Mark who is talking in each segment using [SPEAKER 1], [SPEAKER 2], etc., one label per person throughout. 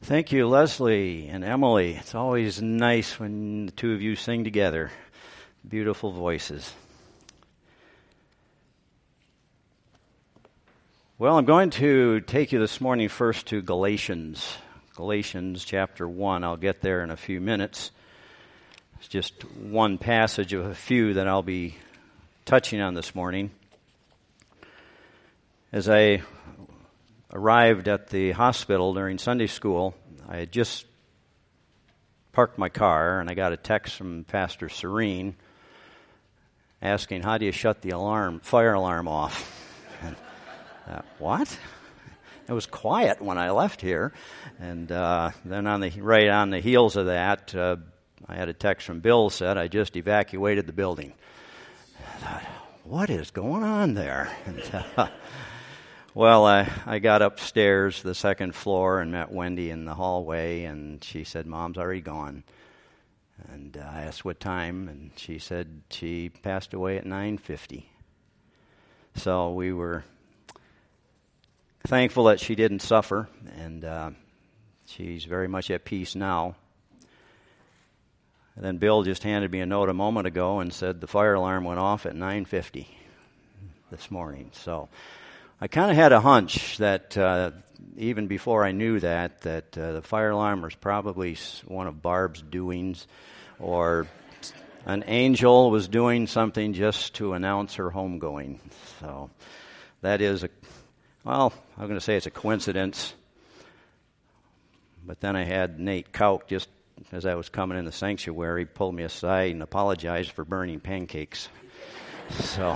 [SPEAKER 1] Thank you, Leslie and Emily. It's always nice when the two of you sing together. Beautiful voices. Well, I'm going to take you this morning first to Galatians. Galatians chapter 1. I'll get there in a few minutes. It's just one passage of a few that I'll be touching on this morning. As I arrived at the hospital during Sunday school, I had just parked my car and I got a text from Pastor Serene asking, how do you shut the fire alarm off? And, what? It was quiet when I left here. And then right on the heels of that, I had a text from Bill said, I just evacuated the building. I thought, what is going on there? And, well, I got upstairs to the second floor and met Wendy in the hallway, and she said, Mom's already gone. And I asked what time, and she said she passed away at 9:50. So we were thankful that she didn't suffer, and she's very much at peace now. And then Bill just handed me a note a moment ago and said the fire alarm went off at 9:50 this morning. So I kind of had a hunch that even before I knew that the fire alarm was probably one of Barb's doings, or an angel was doing something just to announce her homegoing. So that is I'm going to say it's a coincidence. But then I had Nate Kauk, just as I was coming in the sanctuary, pulled me aside and apologized for burning pancakes. So,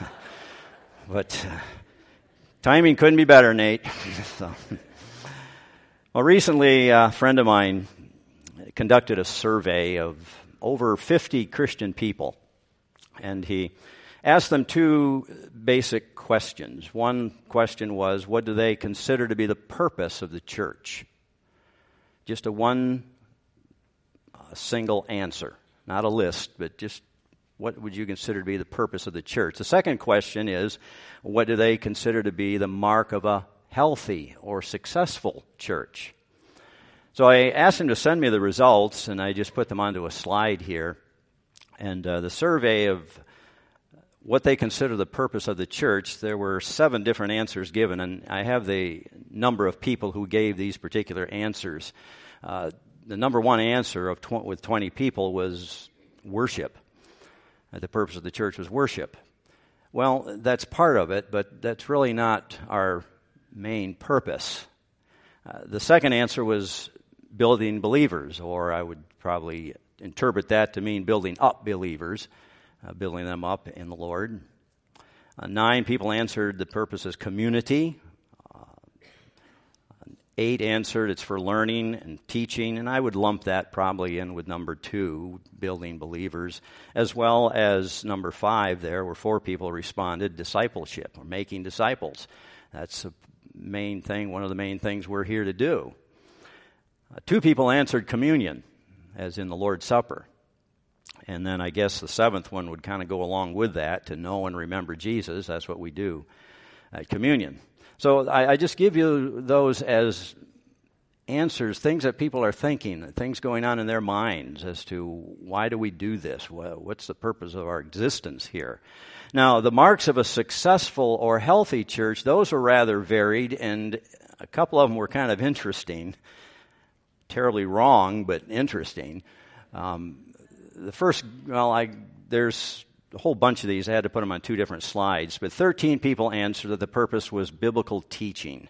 [SPEAKER 1] but timing couldn't be better, Nate. So. Well, recently, a friend of mine conducted a survey of over 50 Christian people, and he asked them two basic questions. One question was, what do they consider to be the purpose of the church? Just a single answer, not a list, but just what would you consider to be the purpose of the church? The second question is, what do they consider to be the mark of a healthy or successful church? So I asked him to send me the results, and I just put them onto a slide here. And the survey of what they consider the purpose of the church, there were 7 different answers given, and I have the number of people who gave these particular answers. The number one answer with 20 people was worship. The purpose of the church was worship. Well, that's part of it, but that's really not our main purpose. The second answer was building believers, or I would probably interpret that to mean building up believers, building them up in the Lord. 9 people answered the purpose as community. 8 answered it's for learning and teaching, and I would lump that probably in with number 2, building believers, as well as number 5 there, where 4 people responded, discipleship, or making disciples. That's the main thing, one of the main things we're here to do. 2 people answered communion, as in the Lord's Supper. And then I guess the 7th one would kind of go along with that, to know and remember Jesus. That's what we do at communion. So I just give you those as answers, things that people are thinking, things going on in their minds as to why do we do this? What's the purpose of our existence here? Now, the marks of a successful or healthy church, those are rather varied, and a couple of them were kind of interesting. Terribly wrong, but interesting. The first, there's a whole bunch of these. I had to put them on 2 different slides, but 13 people answered that the purpose was biblical teaching.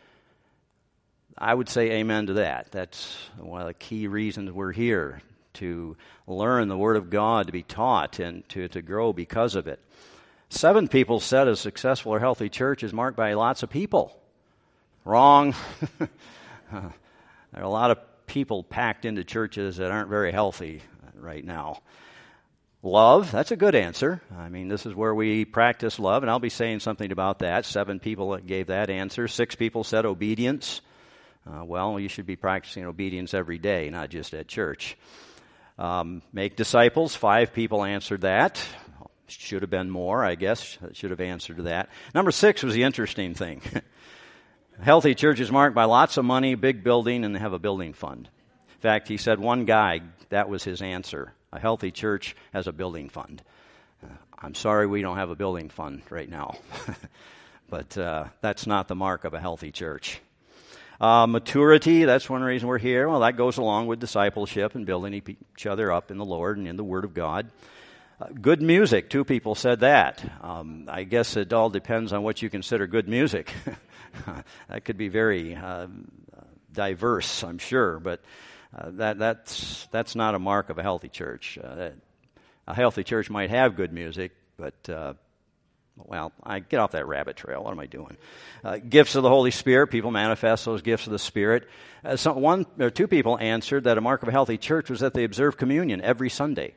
[SPEAKER 1] I would say amen to that. That's one of the key reasons we're here, to learn the Word of God, to be taught, and to grow because of it. 7 people said a successful or healthy church is marked by lots of people. Wrong. There are a lot of people packed into churches that aren't very healthy right now. Love, that's a good answer. I mean, this is where we practice love, and I'll be saying something about that. 7 people gave that answer. 6 people said obedience. Well, you should be practicing obedience every day, not just at church. Make disciples, 5 people answered that. Should have been more, I guess. Should have answered to that. Number 6 was the interesting thing. A healthy church is marked by lots of money, big building, and they have a building fund. In fact, he said one guy, that was his answer. A healthy church has a building fund. I'm sorry we don't have a building fund right now. But that's not the mark of a healthy church. Maturity, that's one reason we're here. Well, that goes along with discipleship and building each other up in the Lord and in the Word of God. Good music, 2 people said that. I guess it all depends on what you consider good music. That could be very diverse, I'm sure, but that's not a mark of a healthy church. A healthy church might have good music, but well, I get off that rabbit trail. What am I doing? Gifts of the Holy Spirit. People manifest those gifts of the Spirit. 2 people answered that a mark of a healthy church was that they observe communion every Sunday.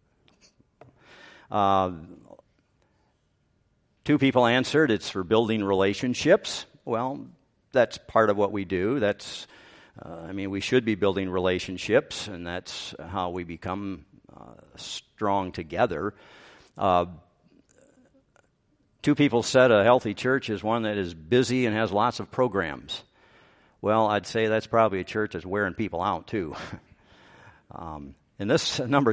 [SPEAKER 1] 2 people answered it's for building relationships. Well, that's part of what we do. We should be building relationships, and that's how we become strong together. 2 people said a healthy church is one that is busy and has lots of programs. Well, I'd say that's probably a church that's wearing people out too. In this number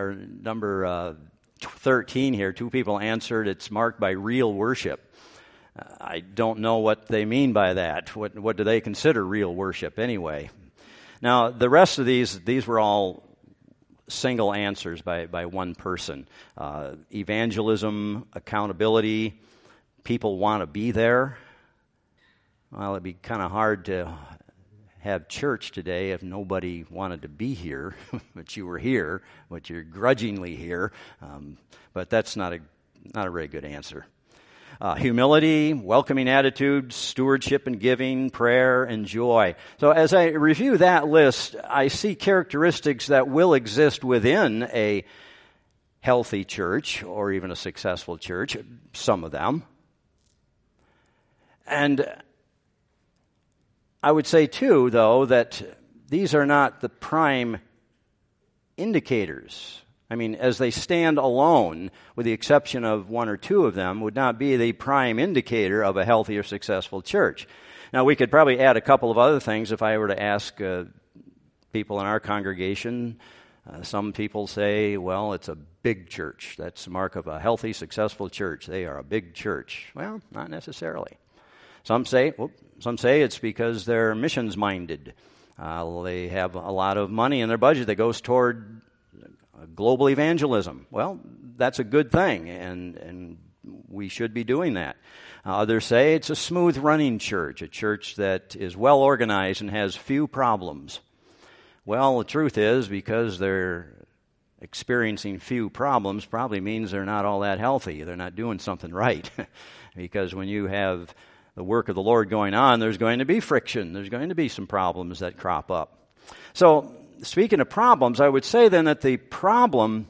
[SPEAKER 1] 13 here, 2 people answered it's marked by real worship. I don't know what they mean by that. What do they consider real worship anyway? Now, the rest of these were all single answers by one person. Evangelism, accountability, people want to be there. Well, it'd be kind of hard to have church today if nobody wanted to be here, but you were here, but you're grudgingly here. But that's not a very good answer. Humility, welcoming attitude, stewardship and giving, prayer, and joy. So as I review that list, I see characteristics that will exist within a healthy church or even a successful church, some of them. And I would say, too, though, that these are not the prime indicators. As they stand alone, with the exception of 1 or 2 of them, would not be the prime indicator of a healthy or successful church. Now, we could probably add a couple of other things if I were to ask people in our congregation. Some people say, well, it's a big church. That's the mark of a healthy, successful church. They are a big church. Well, not necessarily. Some say it's because they're missions-minded. They have a lot of money in their budget that goes toward global evangelism. Well, that's a good thing, and we should be doing that. Others say it's a smooth-running church, a church that is well-organized and has few problems. Well, the truth is, because they're experiencing few problems probably means they're not all that healthy. They're not doing something right. Because when you have the work of the Lord going on, there's going to be friction. There's going to be some problems that crop up. So, speaking of problems, I would say then that the problem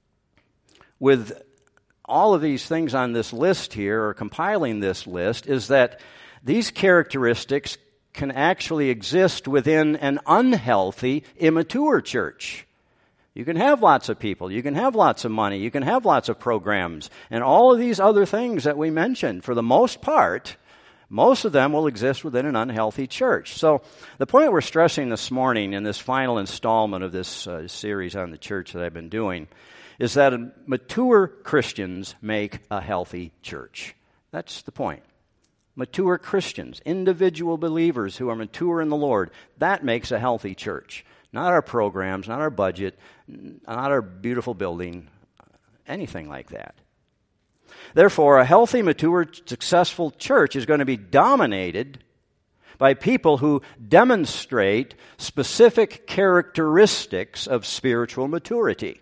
[SPEAKER 1] with all of these things on this list here, or compiling this list, is that these characteristics can actually exist within an unhealthy, immature church. You can have lots of people, you can have lots of money, you can have lots of programs, and all of these other things that we mentioned, for the most part, most of them will exist within an unhealthy church. So the point we're stressing this morning in this final installment of this series on the church that I've been doing is that mature Christians make a healthy church. That's the point. Mature Christians, individual believers who are mature in the Lord, that makes a healthy church. Not our programs, not our budget, not our beautiful building, anything like that. Therefore, a healthy, mature, successful church is going to be dominated by people who demonstrate specific characteristics of spiritual maturity.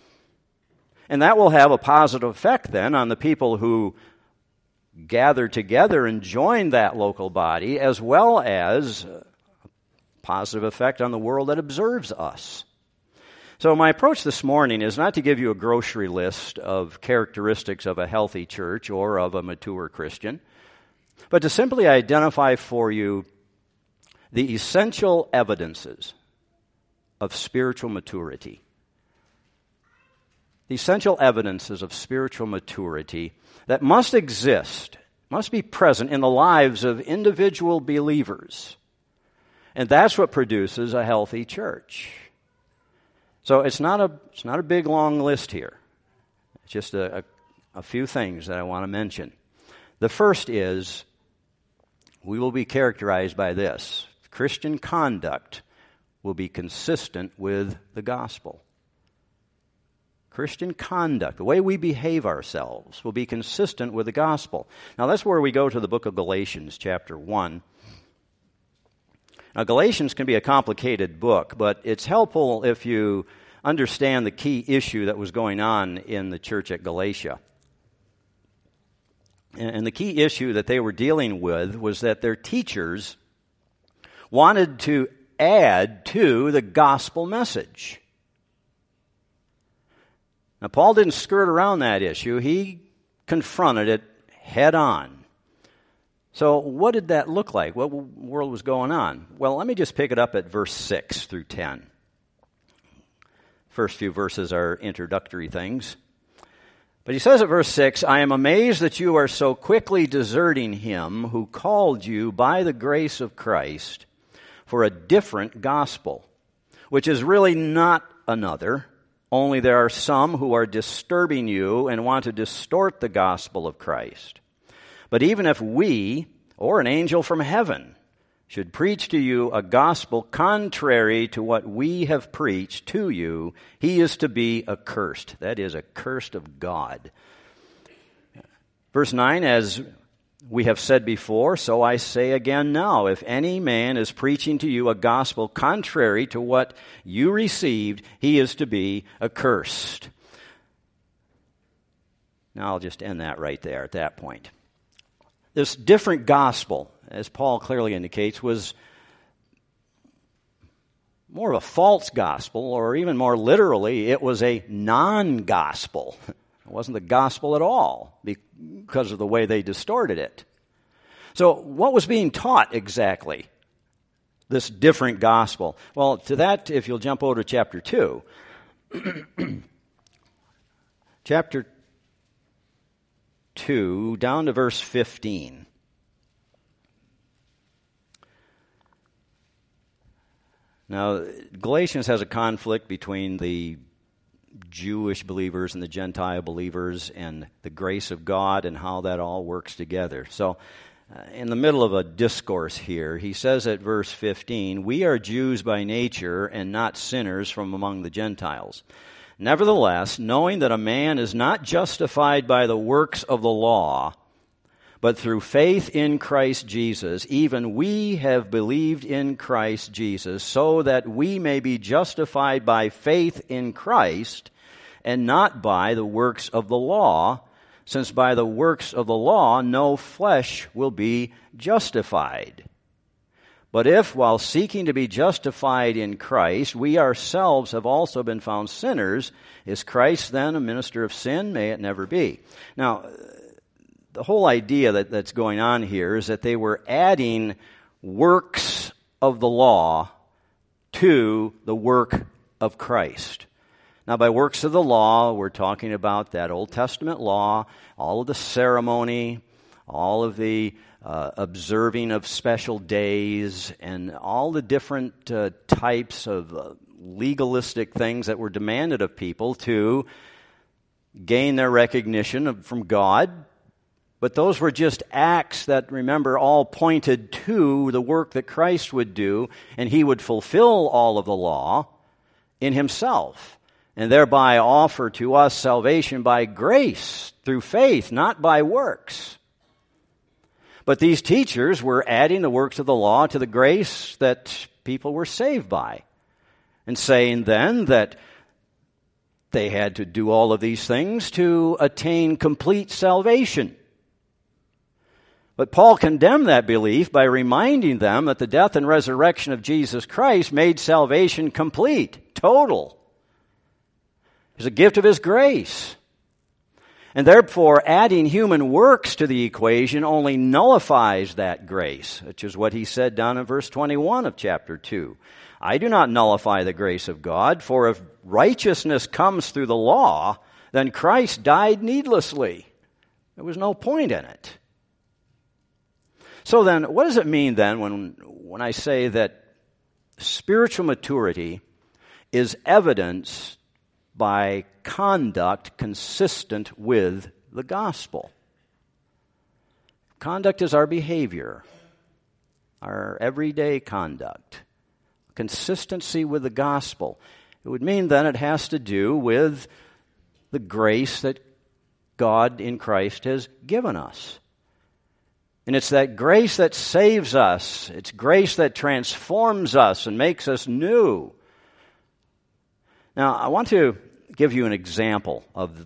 [SPEAKER 1] And that will have a positive effect then on the people who gather together and join that local body, as well as a positive effect on the world that observes us. So my approach this morning is not to give you a grocery list of characteristics of a healthy church or of a mature Christian, but to simply identify for you the essential evidences of spiritual maturity. The essential evidences of spiritual maturity that must exist must be present in the lives of individual believers. And that's what produces a healthy church. So it's not a big, long list here. It's just a few things that I want to mention. The first is, we will be characterized by this. Christian conduct will be consistent with the gospel. Christian conduct, the way we behave ourselves, will be consistent with the gospel. Now that's where we go to the book of Galatians, chapter 1. Now Galatians can be a complicated book, but it's helpful if you understand the key issue that was going on in the church at Galatia. And the key issue that they were dealing with was that their teachers wanted to add to the gospel message. Now, Paul didn't skirt around that issue. He confronted it head on. So what did that look like? What world was going on? Well, let me just pick it up at verse 6 through 10. First few verses are introductory things. But he says at verse 6, I am amazed that you are so quickly deserting him who called you by the grace of Christ for a different gospel, which is really not another, only there are some who are disturbing you and want to distort the gospel of Christ. But even if we, or an angel from heaven, should preach to you a gospel contrary to what we have preached to you, he is to be accursed. That is, accursed of God. Verse 9, as we have said before, so I say again now, if any man is preaching to you a gospel contrary to what you received, he is to be accursed. Now I'll just end that right there at that point. This different gospel, as Paul clearly indicates, was more of a false gospel, or even more literally, it was a non-gospel. It wasn't the gospel at all because of the way they distorted it. So what was being taught exactly? This different gospel. Well, to that, if you'll jump over to chapter 2. Chapter 2, down to verse 15. Now, Galatians has a conflict between the Jewish believers and the Gentile believers and the grace of God and how that all works together. So, in the middle of a discourse here, he says at verse 15, we are Jews by nature and not sinners from among the Gentiles. Nevertheless, knowing that a man is not justified by the works of the law, but through faith in Christ Jesus, even we have believed in Christ Jesus, so that we may be justified by faith in Christ, and not by the works of the law, since by the works of the law no flesh will be justified. But if, while seeking to be justified in Christ, we ourselves have also been found sinners, is Christ then a minister of sin? May it never be. Now, the whole idea that's going on here is that they were adding works of the law to the work of Christ. Now, by works of the law, we're talking about that Old Testament law, all of the ceremony, all of the observing of special days, and all the different types of legalistic things that were demanded of people to gain their recognition from God. But those were just acts that, remember, all pointed to the work that Christ would do, and he would fulfill all of the law in himself, and thereby offer to us salvation by grace through faith, not by works. But these teachers were adding the works of the law to the grace that people were saved by, and saying then that they had to do all of these things to attain complete salvation. But Paul condemned that belief by reminding them that the death and resurrection of Jesus Christ made salvation complete, total. It was a gift of his grace. And therefore, adding human works to the equation only nullifies that grace, which is what he said down in verse 21 of chapter 2. I do not nullify the grace of God, for if righteousness comes through the law, then Christ died needlessly. There was no point in it. So then, what does it mean then when I say that spiritual maturity is evidenced by conduct consistent with the gospel? Conduct is our behavior, our everyday conduct. Consistency with the gospel. It would mean then it has to do with the grace that God in Christ has given us. And it's that grace that saves us. It's grace that transforms us and makes us new. Now, I want to give you an example of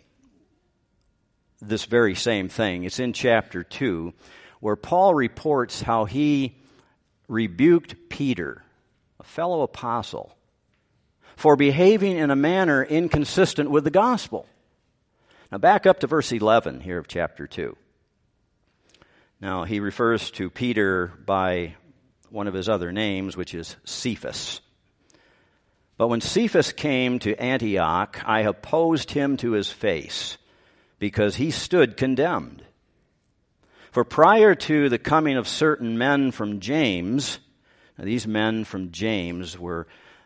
[SPEAKER 1] this very same thing. It's in chapter 2, where Paul reports how he rebuked Peter, a fellow apostle, for behaving in a manner inconsistent with the gospel. Now, back up to verse 11 here of chapter 2. Now, he refers to Peter by one of his other names, which is Cephas. But when Cephas came to Antioch, I opposed him to his face, because he stood condemned. For prior to the coming of certain men from James, now these men from James were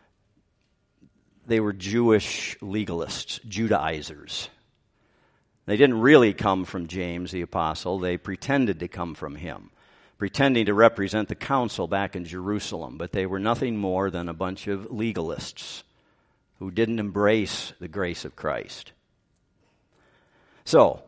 [SPEAKER 1] Jewish legalists, Judaizers. They didn't really come from James the apostle. They pretended to come from him, pretending to represent the council back in Jerusalem. But they were nothing more than a bunch of legalists who didn't embrace the grace of Christ. So,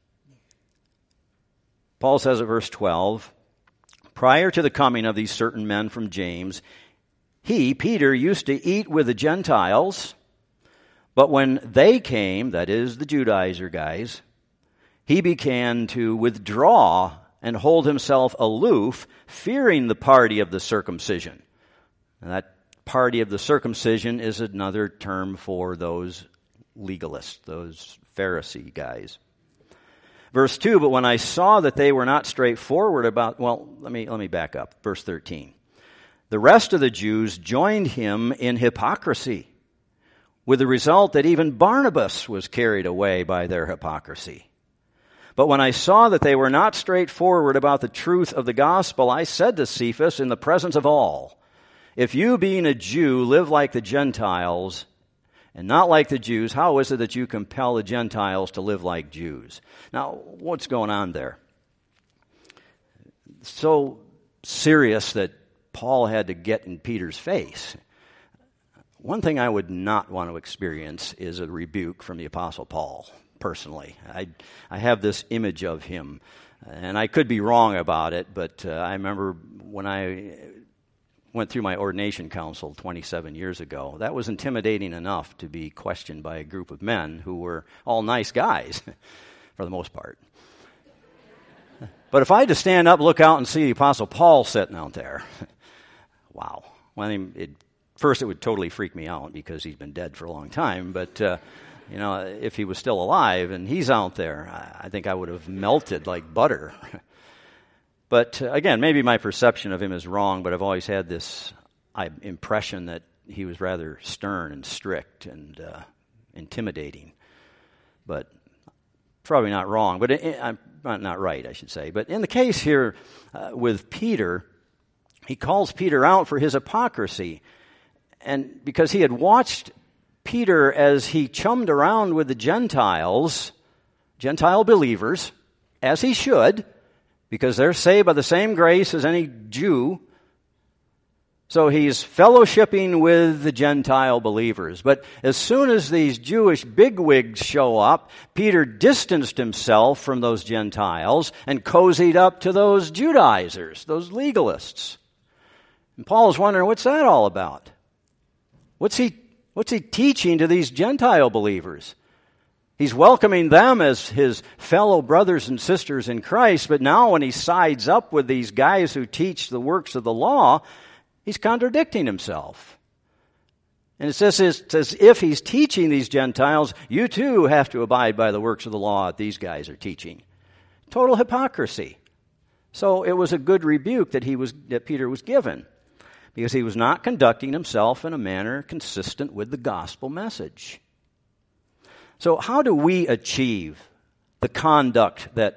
[SPEAKER 1] Paul says at verse 12, prior to the coming of these certain men from James, he, Peter, used to eat with the Gentiles. But when they came, that is, the Judaizer guys, he began to withdraw and hold himself aloof, fearing the party of the circumcision. And that party of the circumcision is another term for those legalists, those Pharisee guys. Verse 2, but when I saw that they were not straightforward about, let me back up. Verse 13. The rest of the Jews joined him in hypocrisy, with the result that even Barnabas was carried away by their hypocrisy. But when I saw that they were not straightforward about the truth of the gospel, I said to Cephas in the presence of all, if you, being a Jew, live like the Gentiles and not like the Jews, how is it that you compel the Gentiles to live like Jews? Now, what's going on there? So serious that Paul had to get in Peter's face. One thing I would not want to experience is a rebuke from the Apostle Paul, personally. I have this image of him, and I could be wrong about it, but I remember when I went through my ordination council 27 years ago, that was intimidating enough to be questioned by a group of men who were all nice guys, for the most part. But if I had to stand up, look out, and see the Apostle Paul sitting out there, wow. Well, first, it would totally freak me out because he's been dead for a long time. But, if he was still alive and he's out there, I think I would have melted like butter. But, again, maybe my perception of him is wrong, but I've always had this impression that he was rather stern and strict and intimidating. But probably not wrong, but I'm not right, I should say. But in the case here with Peter, he calls Peter out for his hypocrisy. And because he had watched Peter as he chummed around with the Gentiles, Gentile believers, as he should, because they're saved by the same grace as any Jew. So he's fellowshipping with the Gentile believers. But as soon as these Jewish bigwigs show up, Peter distanced himself from those Gentiles and cozied up to those Judaizers, those legalists. And Paul is wondering, what's that all about? What's he teaching to these Gentile believers? He's welcoming them as his fellow brothers and sisters in Christ, but now when he sides up with these guys who teach the works of the law, he's contradicting himself. And it's as if he's teaching these Gentiles, you too have to abide by the works of the law that these guys are teaching. Total hypocrisy. So it was a good rebuke that Peter was given, because he was not conducting himself in a manner consistent with the gospel message. So how do we achieve the conduct that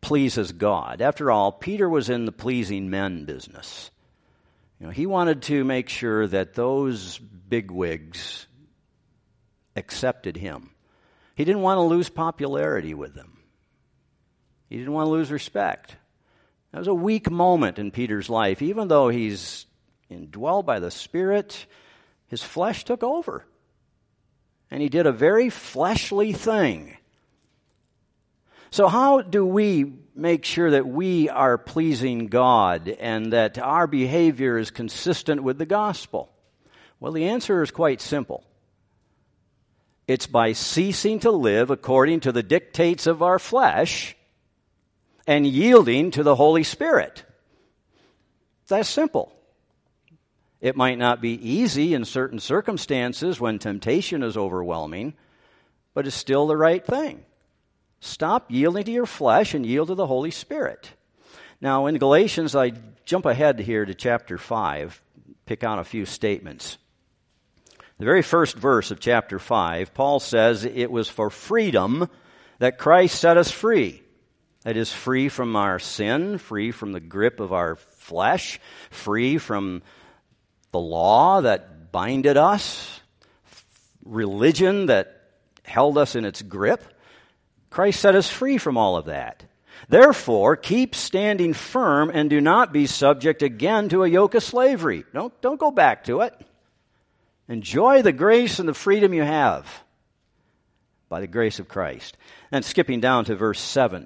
[SPEAKER 1] pleases God. After all, Peter was in the pleasing men business. He wanted to make sure that those bigwigs accepted him. He didn't want to lose popularity with them. He didn't want to lose respect. That was a weak moment in Peter's life. Even though he's indwelled by the Spirit, his flesh took over. And he did a very fleshly thing. So how do we make sure that we are pleasing God and that our behavior is consistent with the gospel? Well, the answer is quite simple. It's by ceasing to live according to the dictates of our flesh and yielding to the Holy Spirit. That's simple. It might not be easy in certain circumstances when temptation is overwhelming, but it's still the right thing. Stop yielding to your flesh and yield to the Holy Spirit. Now, in Galatians, I jump ahead here to chapter 5, pick out a few statements. The very first verse of chapter 5, Paul says, "It was for freedom that Christ set us free." That is, free from our sin, free from the grip of our flesh, free from the law that binded us, religion that held us in its grip. Christ set us free from all of that. Therefore, keep standing firm and do not be subject again to a yoke of slavery. Don't go back to it. Enjoy the grace and the freedom you have by the grace of Christ. And skipping down to verse 7.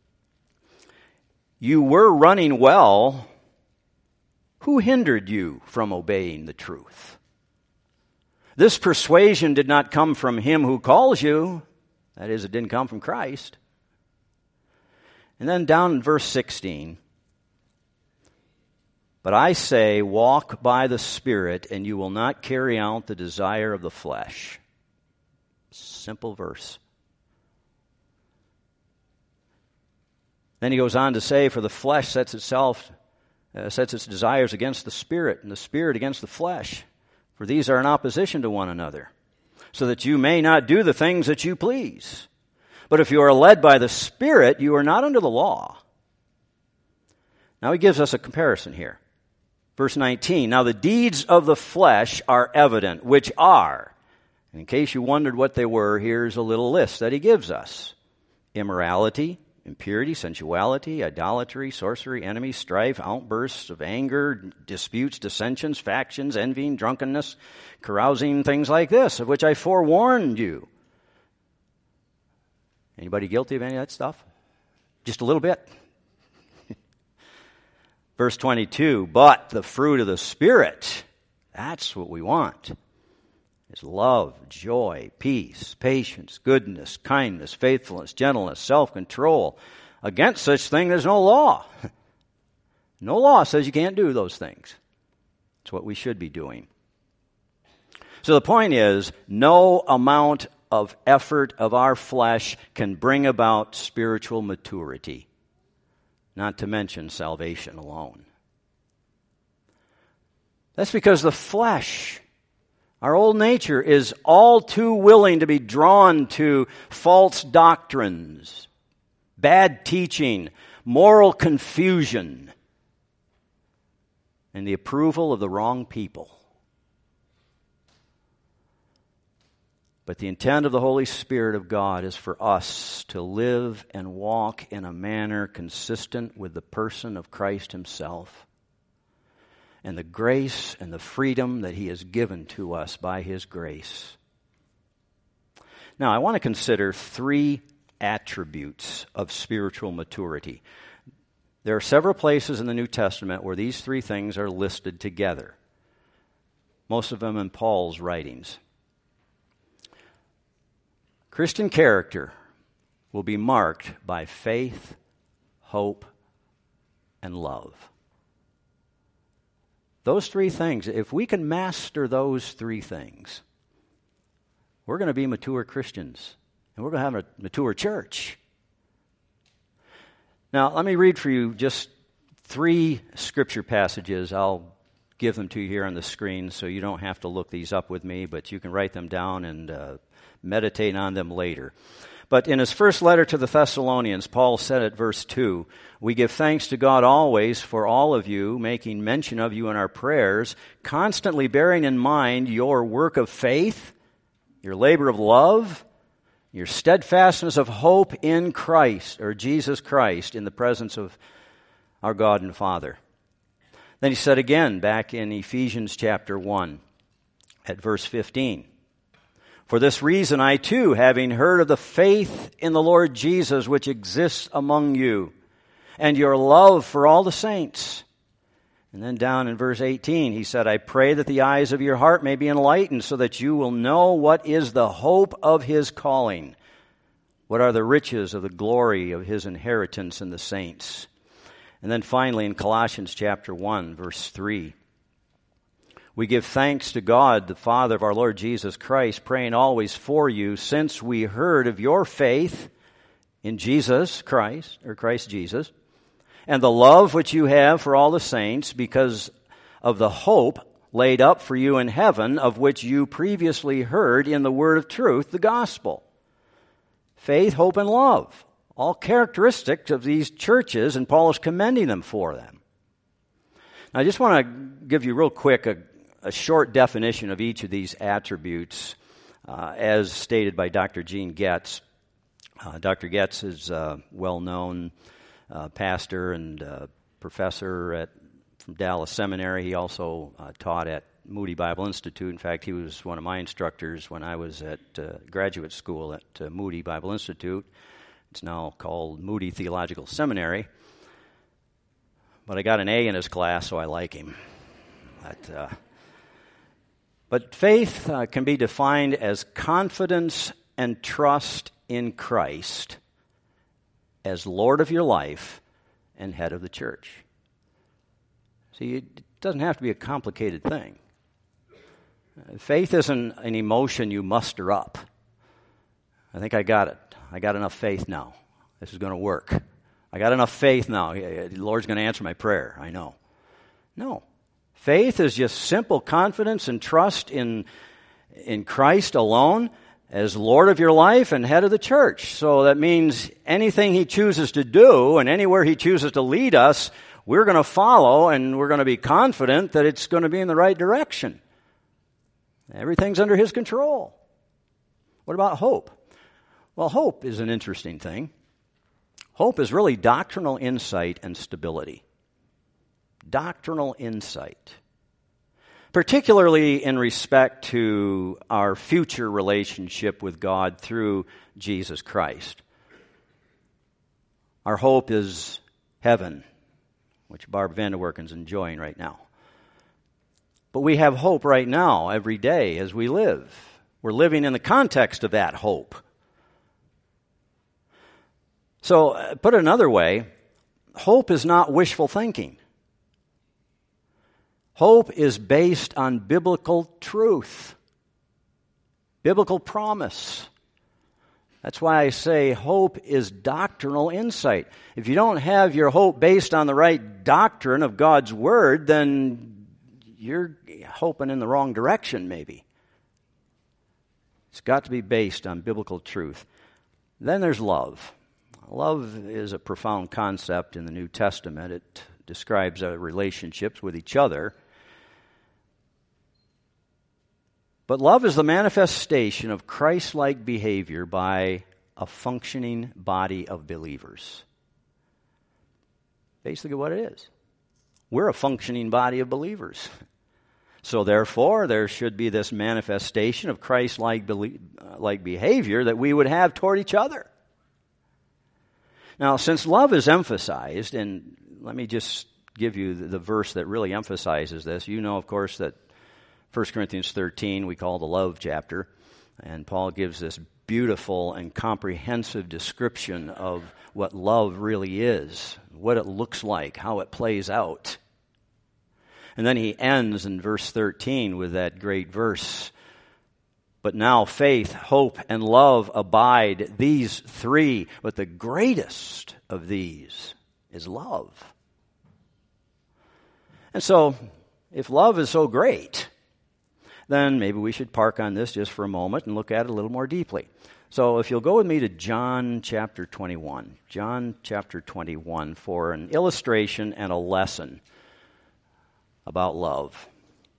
[SPEAKER 1] You were running well. Who hindered you from obeying the truth? This persuasion did not come from him who calls you. That is, it didn't come from Christ. And then down in verse 16. But I say, walk by the Spirit, and you will not carry out the desire of the flesh. Simple verse. Then he goes on to say, for the flesh sets its desires against the Spirit, and the Spirit against the flesh. For these are in opposition to one another, so that you may not do the things that you please. But if you are led by the Spirit, you are not under the law. Now he gives us a comparison here. Verse 19, now the deeds of the flesh are evident, which are, and in case you wondered what they were, here's a little list that he gives us. Immorality, impurity, sensuality, idolatry, sorcery, envy, strife, outbursts of anger, disputes, dissensions, factions, envying, drunkenness, carousing, things like this, of which I forewarned you. Anybody guilty of any of that stuff? Just a little bit. Verse 22, but the fruit of the Spirit, that's what we want. It's love, joy, peace, patience, goodness, kindness, faithfulness, gentleness, self-control. Against such thing, there's no law. No law says you can't do those things. It's what we should be doing. So the point is, no amount of effort of our flesh can bring about spiritual maturity, not to mention salvation alone. That's because the flesh, our old nature, is all too willing to be drawn to false doctrines, bad teaching, moral confusion, and the approval of the wrong people. But the intent of the Holy Spirit of God is for us to live and walk in a manner consistent with the person of Christ himself and the grace and the freedom that he has given to us by his grace. Now, I want to consider 3 attributes of spiritual maturity. There are several places in the New Testament where these 3 things are listed together, most of them in Paul's writings. Christian character will be marked by faith, hope, and love. Those 3 things, if we can master those 3 things, we're going to be mature Christians, and we're going to have a mature church. Now, let me read for you just 3 scripture passages. I'll give them to you here on the screen so you don't have to look these up with me, but you can write them down and meditate on them later. But in his first letter to the Thessalonians, Paul said at verse 2, "We give thanks to God always for all of you, making mention of you in our prayers, constantly bearing in mind your work of faith, your labor of love, your steadfastness of hope in Christ," or Jesus Christ, in the presence of our God and Father. Then he said again back in Ephesians chapter 1 at verse 15, "For this reason I too, having heard of the faith in the Lord Jesus which exists among you, and your love for all the saints." And then down in verse 18 he said, "I pray that the eyes of your heart may be enlightened, so that you will know what is the hope of his calling, what are the riches of the glory of his inheritance in the saints." And then finally in Colossians chapter 1, verse 3, "We give thanks to God, the Father of our Lord Jesus Christ, praying always for you, since we heard of your faith in Jesus Christ," or Christ Jesus, "and the love which you have for all the saints, because of the hope laid up for you in heaven, of which you previously heard in the word of truth, the gospel." Faith, hope, and love, all characteristics of these churches, and Paul is commending them for them. Now, I just want to give you real quick a short definition of each of these attributes as stated by Dr. Gene Getz. Dr. Getz is a well-known pastor and professor from Dallas Seminary. He also taught at Moody Bible Institute. In fact, he was one of my instructors when I was at graduate school at Moody Bible Institute. It's now called Moody Theological Seminary. But I got an A in his class, so I like him. But faith can be defined as confidence and trust in Christ as Lord of your life and head of the church. See, it doesn't have to be a complicated thing. Faith isn't an emotion you muster up. I think I got it. I got enough faith now. This is going to work. I got enough faith now. The Lord's going to answer my prayer. I know. No. Faith is just simple confidence and trust in Christ alone as Lord of your life and head of the church. So that means anything he chooses to do and anywhere he chooses to lead us, we're going to follow and we're going to be confident that it's going to be in the right direction. Everything's under his control. What about hope? Well, hope is an interesting thing. Hope is really doctrinal insight and stability. Doctrinal insight. Particularly in respect to our future relationship with God through Jesus Christ. Our hope is heaven, which Barb Vanderwerken's enjoying right now. But we have hope right now, every day, as we live. We're living in the context of that hope. So, put it another way, hope is not wishful thinking. Hope is based on biblical truth, biblical promise. That's why I say hope is doctrinal insight. If you don't have your hope based on the right doctrine of God's Word, then you're hoping in the wrong direction, maybe. It's got to be based on biblical truth. Then there's love. Love is a profound concept in the New Testament. It describes our relationships with each other. But love is the manifestation of Christ-like behavior by a functioning body of believers. Basically what it is. We're a functioning body of believers. So therefore, there should be this manifestation of Christ-like behavior that we would have toward each other. Now, since love is emphasized, and let me just give you the verse that really emphasizes this. You know, of course, that 1 Corinthians 13 we call the love chapter, and Paul gives this beautiful and comprehensive description of what love really is, what it looks like, how it plays out. And then he ends in verse 13 with that great verse, "But now faith, hope, and love abide, these three, but the greatest of these is love." And so, if love is so great, then maybe we should park on this just for a moment and look at it a little more deeply. So if you'll go with me to John chapter 21. John chapter 21 for an illustration and a lesson about love.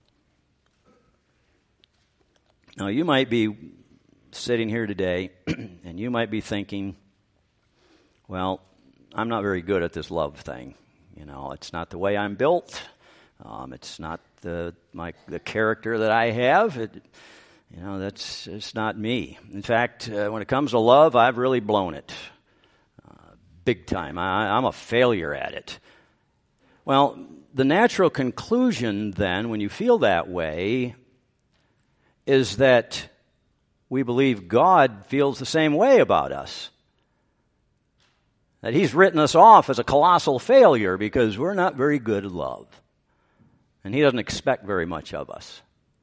[SPEAKER 1] Now you might be sitting here today and you might be thinking, well, I'm not very good at this love thing. You know, it's not the way I'm built. It's not the character that I have. It's not me. In fact, when it comes to love, I've really blown it. Big time. I'm a failure at it. Well, the natural conclusion then, when you feel that way, is that we believe God feels the same way about us. That He's written us off as a colossal failure because we're not very good at love. And He doesn't expect very much of us.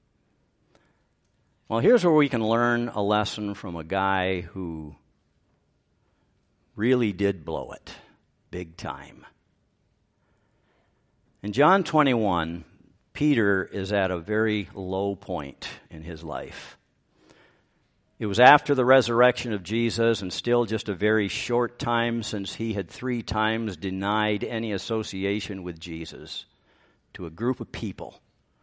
[SPEAKER 1] Well, here's where we can learn a lesson from a guy who really did blow it big time. In John 21, Peter is at a very low point in his life. It was after the resurrection of Jesus and still just a very short time since he had 3 times denied any association with Jesus to a group of people.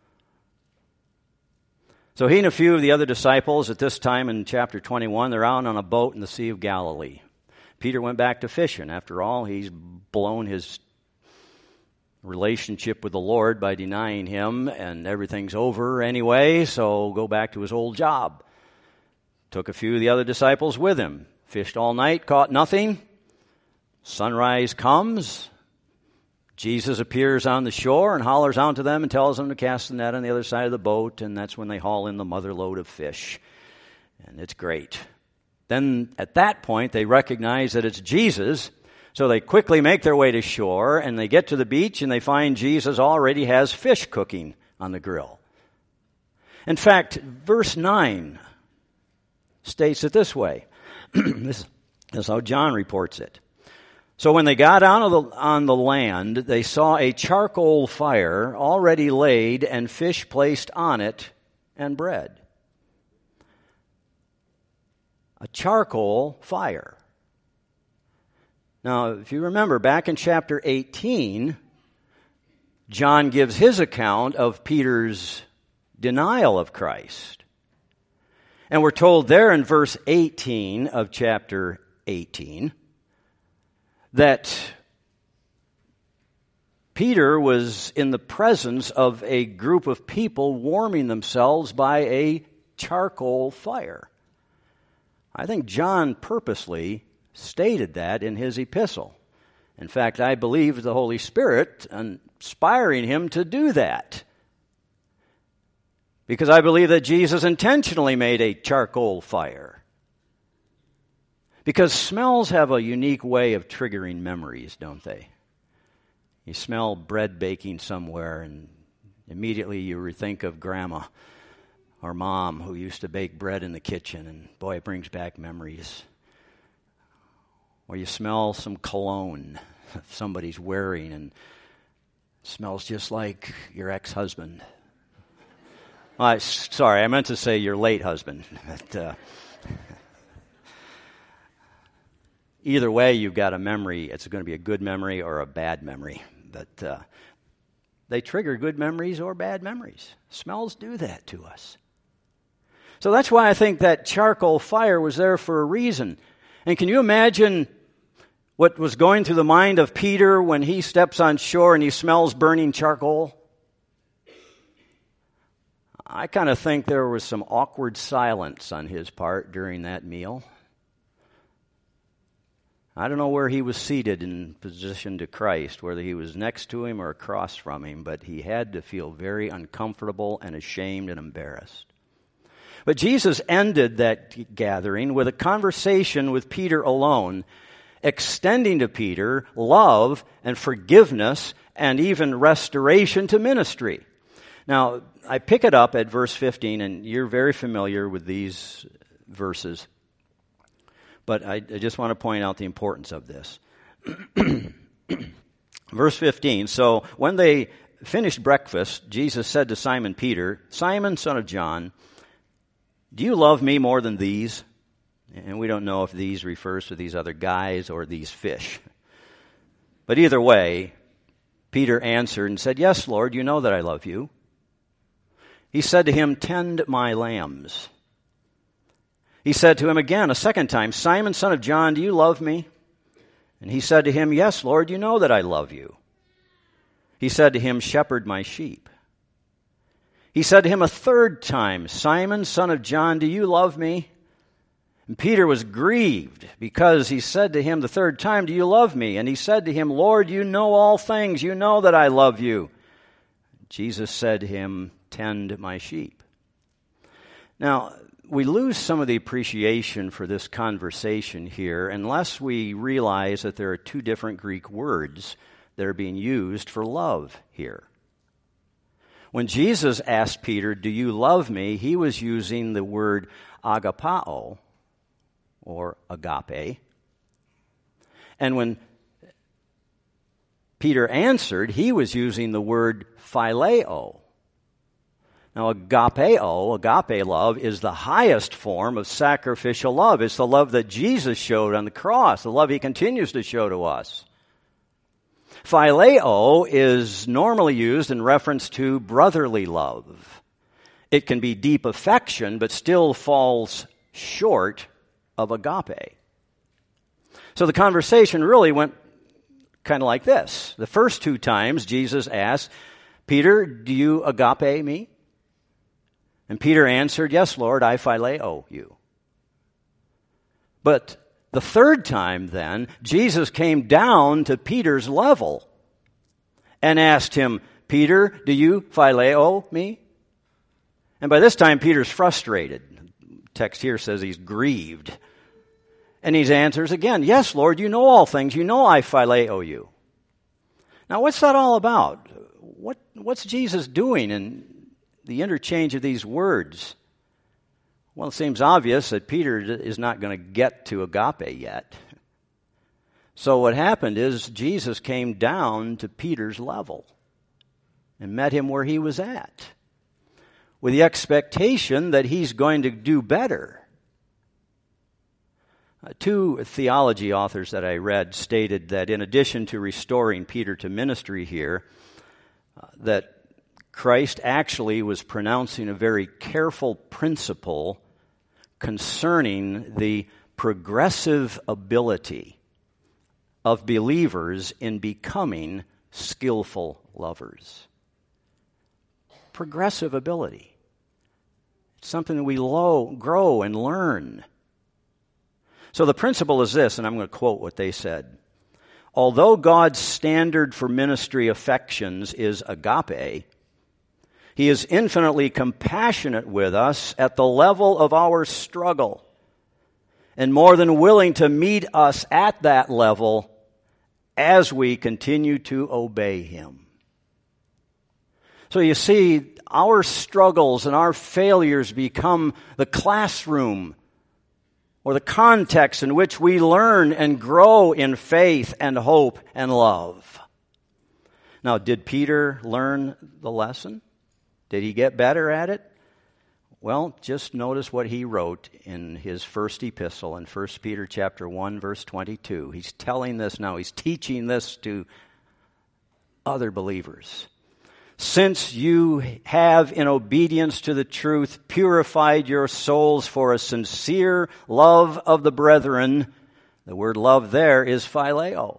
[SPEAKER 1] So he and a few of the other disciples at this time in chapter 21, they're out on a boat in the Sea of Galilee. Peter went back to fishing. After all, he's blown his relationship with the Lord by denying Him, and everything's over anyway, so go back to his old job. Took a few of the other disciples with him. Fished all night, caught nothing. Sunrise comes. Jesus appears on the shore and hollers out to them and tells them to cast the net on the other side of the boat, and that's when they haul in the mother load of fish. And it's great. Then at that point, they recognize that it's Jesus, so they quickly make their way to shore, and they get to the beach, and they find Jesus already has fish cooking on the grill. In fact, verse 9 states it this way. This is how John reports it. So when they got out on the land, they saw a charcoal fire already laid and fish placed on it and bread. A charcoal fire. Now, if you remember, back in chapter 18, John gives his account of Peter's denial of Christ. And we're told there in verse 18 of chapter 18 that Peter was in the presence of a group of people warming themselves by a charcoal fire. I think John purposely stated that in his epistle. In fact, I believe the Holy Spirit inspiring him to do that. Because I believe that Jesus intentionally made a charcoal fire. Because smells have a unique way of triggering memories, don't they? You smell bread baking somewhere and immediately you rethink of Grandma or Mom who used to bake bread in the kitchen, and boy, it brings back memories. Or you smell some cologne somebody's wearing and it smells just like your ex-husband. Sorry, I meant to say your late husband. But, either way, you've got a memory. It's going to be a good memory or a bad memory. But they trigger good memories or bad memories. Smells do that to us. So that's why I think that charcoal fire was there for a reason. And can you imagine what was going through the mind of Peter when he steps on shore and he smells burning charcoal? I kind of think there was some awkward silence on his part during that meal. I don't know where he was seated in position to Christ, whether he was next to him or across from him, but he had to feel very uncomfortable and ashamed and embarrassed. But Jesus ended that gathering with a conversation with Peter alone, extending to Peter love and forgiveness and even restoration to ministry. Now, I pick it up at verse 15, and you're very familiar with these verses. But I just want to point out the importance of this. Verse 15, so when they finished breakfast, Jesus said to Simon Peter, Simon, son of John, do you love me more than these? And we don't know if these refers to these other guys or these fish. But either way, Peter answered and said, "Yes, Lord, you know that I love you." He said to him, "Tend my lambs." He said to him again a second time, "Simon, son of John, do you love me?" And he said to him, "Yes, Lord, you know that I love you." He said to him, "Shepherd my sheep." He said to him a third time, "Simon, son of John, do you love me?" And Peter was grieved because he said to him the third time, "Do you love me?" And he said to him, "Lord, you know all things. You know that I love you." Jesus said to him, "Tend my sheep." Now, we lose some of the appreciation for this conversation here unless we realize that there are two different Greek words that are being used for love here. When Jesus asked Peter, "Do you love me?" he was using the word agapao, or agape. And when Peter answered, he was using the word phileo. Now, agape love, is the highest form of sacrificial love. It's the love that Jesus showed on the cross, the love he continues to show to us. Phileo is normally used in reference to brotherly love. It can be deep affection, but still falls short of agape. So the conversation really went kind of like this. The first two times Jesus asked, "Peter, do you agape me?" And Peter answered, "Yes, Lord, I phileo you." But the third time then, Jesus came down to Peter's level and asked him, "Peter, do you phileo me?" And by this time, Peter's frustrated. Text here says he's grieved. And he answers again, "Yes, Lord, you know all things. You know I phileo you." Now, what's that all about? What's Jesus doing in the interchange of these words? Well, it seems obvious that Peter is not going to get to agape yet. So what happened is Jesus came down to Peter's level and met him where he was at, with the expectation that he's going to do better. Two theology authors that I read stated that in addition to restoring Peter to ministry here, that Christ actually was pronouncing a very careful principle concerning the progressive ability of believers in becoming skillful lovers. Progressive ability. It's something that we grow and learn. So the principle is this, and I'm going to quote what they said. Although God's standard for ministry affections is agape, He is infinitely compassionate with us at the level of our struggle, and more than willing to meet us at that level as we continue to obey Him. So you see, our struggles and our failures become the classroom or the context in which we learn and grow in faith and hope and love. Now, did Peter learn the lesson? Did he get better at it? Well, just notice what he wrote in his first epistle in 1 Peter chapter 1, verse 22. He's telling this now. He's teaching this to other believers. Since you have, in obedience to the truth, purified your souls for a sincere love of the brethren, the word love there is phileo.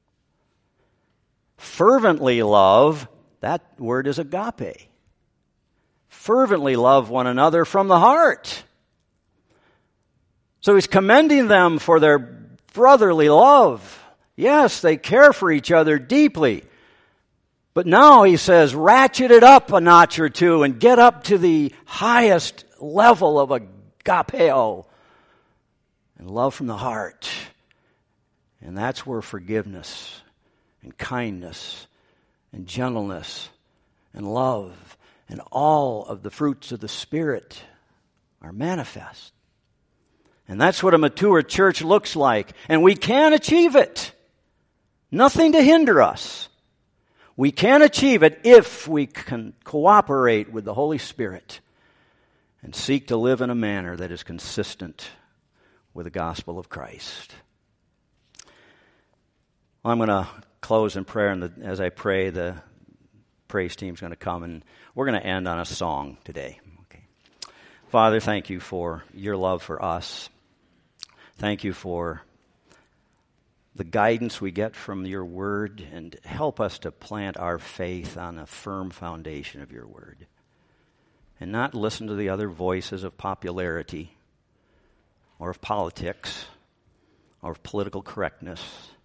[SPEAKER 1] Fervently love, that word is agape. Fervently love one another from the heart. So he's commending them for their brotherly love. Yes, they care for each other deeply. But now he says, ratchet it up a notch or two and get up to the highest level of agapeo and love from the heart. And that's where forgiveness and kindness and gentleness and love and all of the fruits of the Spirit are manifest. And that's what a mature church looks like. And we can achieve it. Nothing to hinder us. We can achieve it if we can cooperate with the Holy Spirit and seek to live in a manner that is consistent with the gospel of Christ. Well, I'm going to close in prayer, and as I pray, the praise team's going to come, and we're going to end on a song today. Okay. Father, thank you for your love for us. Thank you for the guidance we get from your word, and help us to plant our faith on a firm foundation of your word and not listen to the other voices of popularity or of politics or of political correctness,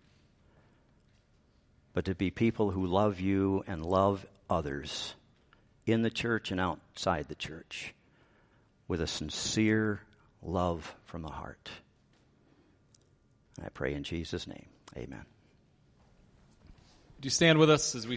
[SPEAKER 1] but to be people who love you and love others in the church and outside the church with a sincere love from the heart. I pray in Jesus' name. Amen.
[SPEAKER 2] Would you stand with us as we